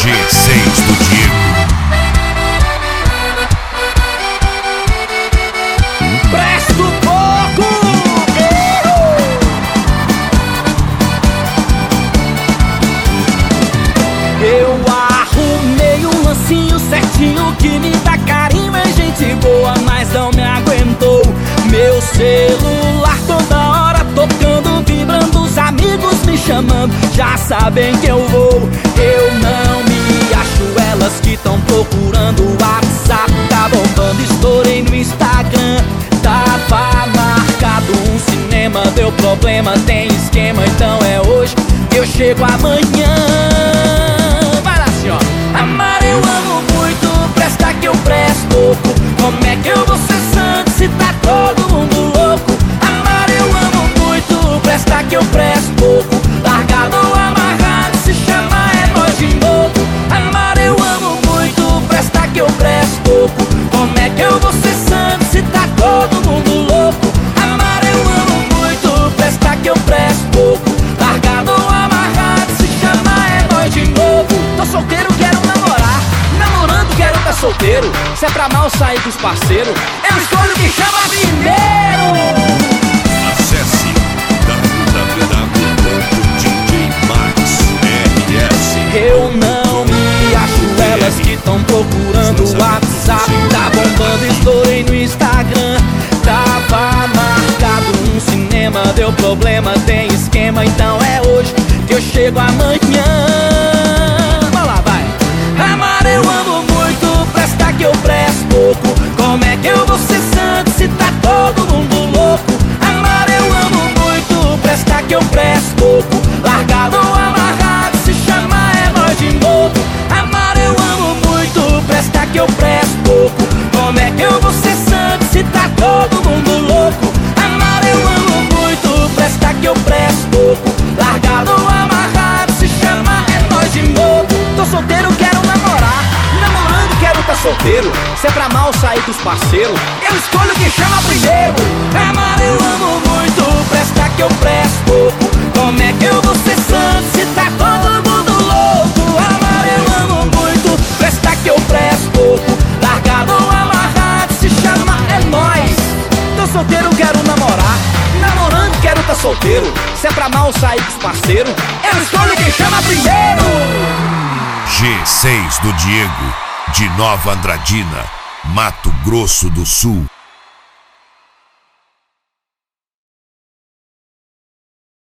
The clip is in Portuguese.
G6 do Diego. Presto pouco! Eu arrumei um lancinho certinho que me dá carinho, é gente boa, mas não me aguentou. Meu celular toda hora tocando, vibrando, os amigos me chamando, já sabem que eu vou. Eu não me acho, elas que tão procurando o WhatsApp tá bombando, estourei no Instagram. Tava marcado um cinema, deu problema, tem esquema, então é hoje que eu chego amanhã. Vai lá assim, ó. Amar eu amo muito, presta que eu presto pouco. Como é que eu vou ser santo se tá todo mundo louco? Amar eu amo muito, presta que eu presto pouco. Largado ou amarrado, se chama é nós de novo. Amar eu amo muito, presta que eu presto pouco. Como é que eu vou ser santo se tá todo mundo louco? Amar eu amo muito, presta que eu presto pouco. Largado ou amarrado, se chama é nós de novo. Tô solteiro, quero namorar, namorando, quero tá solteiro. Se é pra mal sair com os parceiros, eu escolho quem chama primeiro. Acesse www.djmaxrs. Eu não me acho, elas que tão procurando o WhatsApp tá bombando, estourei no Instagram. Tava marcado um cinema, deu problema, tem esquema, então é hoje que eu chego amanhã. Vai lá, vai. Amar eu amo muito, presta que eu presto pouco. Como é que eu vou ser santo se tá todo mundo louco? Amar eu amo muito, presta que eu presto pouco. Largado ou amarrado, se chama é nós de novo. Amar eu amo muito, presta que eu presto pouco. Como é que eu vou ser santo se tá todo mundo louco? Amar eu amo muito, presta que eu presto pouco. Largado ou amarrado, se chama é nós de novo. Tô solteiro, quero namorar, namorando, quero tá solteiro. Se é pra mal sair com os parceiros, eu escolho quem chama primeiro. Amar eu amo muito, presta que eu presto pouco. Como é que eu vou ser santo se tá todo mundo louco? Amar eu amo muito, presta que eu presto pouco. Largado ou amarrado, se chama é nóis. Tô solteiro, quero namorar, namorando, quero tá solteiro. Se é pra mal sair com os parceiros, eu escolho quem chama primeiro. G6 do Diego, de Nova Andradina, Mato Grosso do Sul.